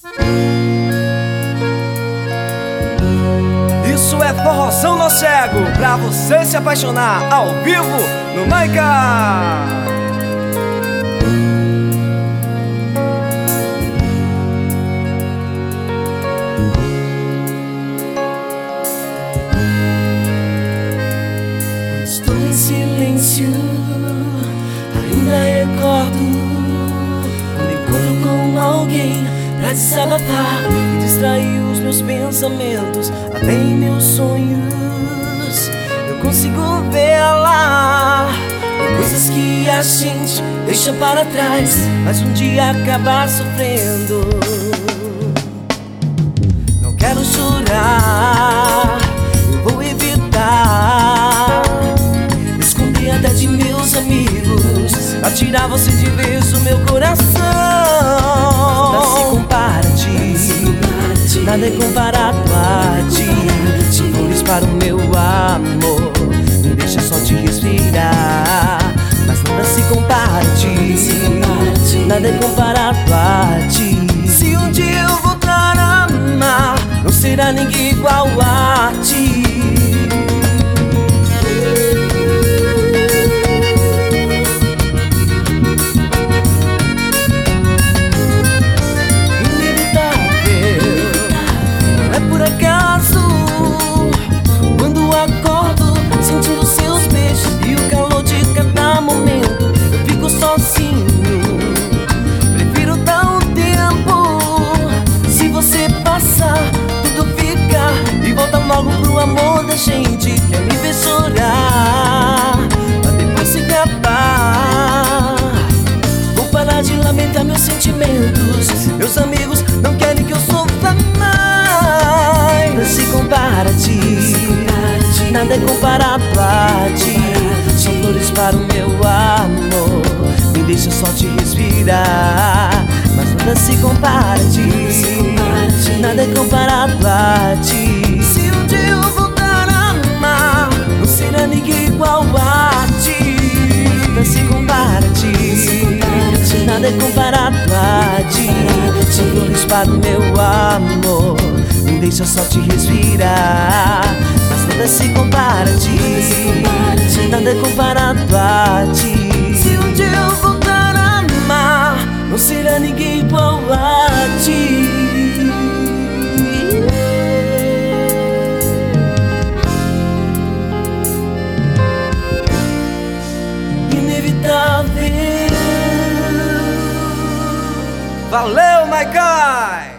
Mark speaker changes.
Speaker 1: Isso é forrozão no cego, pra você se apaixonar ao vivo no Maica.
Speaker 2: Estou em silêncio, ainda recordo quando encontro com alguém pra desabafar e distrair os meus pensamentos. Até em meus sonhos eu consigo ver lá. Tem coisas que a gente deixa para trás, mas um dia acaba sofrendo. Não quero chorar, eu vou evitar esconder até de meus amigos, pra tirar você de vez do meu coração. Nada se compara a ti, nada é comparado a ti. São flores para o meu amor, me deixa só te respirar. Mas nada se compara a ti, nada é comparado a ti. Se um dia eu voltar a amar, não será ninguém igual a ti. Logo pro amor da gente, quer me ver chorar, pra depois se acabar. Vou parar de lamentar meus sentimentos, meus amigos não querem que eu sofra mais. Nada se compara a ti, nada é comparado a ti. São flores para o meu amor, me deixa só te respirar. Mas nada se compara a ti, nada é comparado a ti. Eu voltar a amar, não será ninguém igual a ti. Nada se compara a ti, nada é comparado a ti. São flores para o meu amor, me deixa só te respirar. Mas nada se compara a ti, nada é comparado a ti. Se um dia eu voltar a amar, não será ninguém igual a ti.
Speaker 1: Valeu, Maica!